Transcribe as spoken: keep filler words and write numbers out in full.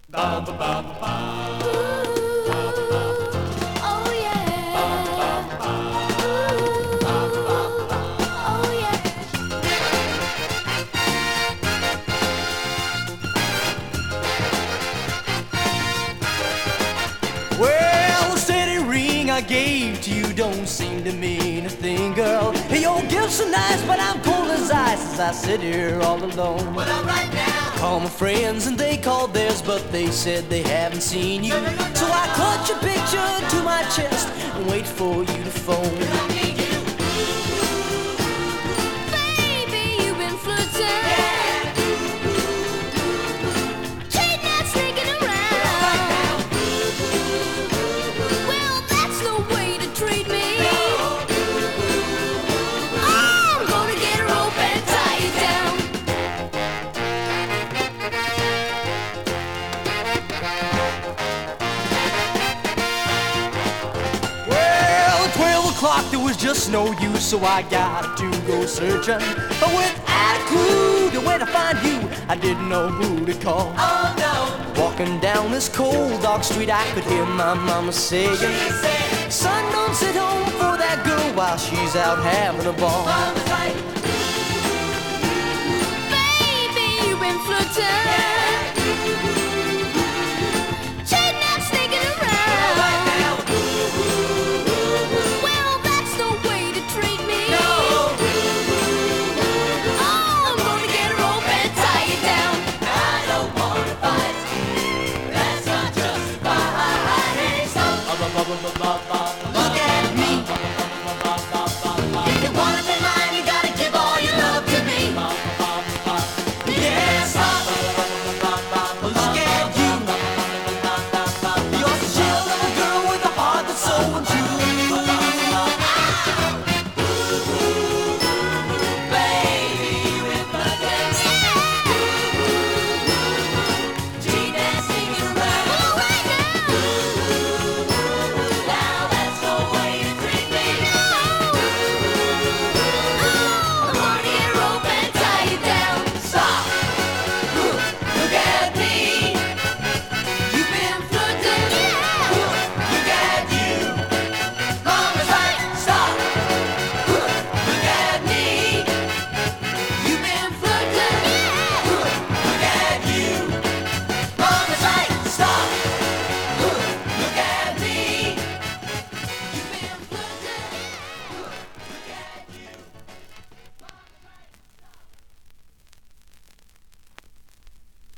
Ba ba ba ba. Oh yeah. Oh yeah. Well, the steady ring I gave to you don't seem to mean a thing, girl. Your gifts are nice, but I'm cold as ice as I sit here all alone. What up right now? Call my friends and they called theirs, but they said they haven't seen you. So I clutch your picture to my chest and wait for you to phone. I need you. Baby, you've been flirting. Yeah. Cheating and sneaking around. Well, that's no way to treat me. I'm gonna get a rope and tie you down. Well, at twelve o'clock there was just no use, so I got to go searching. But without a clue to where to find you, I didn't know who to call. Oh no. Walking down this cold dark street, I could hear my mama saying, She said, son, don't sit home for that girl while she's out having a ball. Mama's right.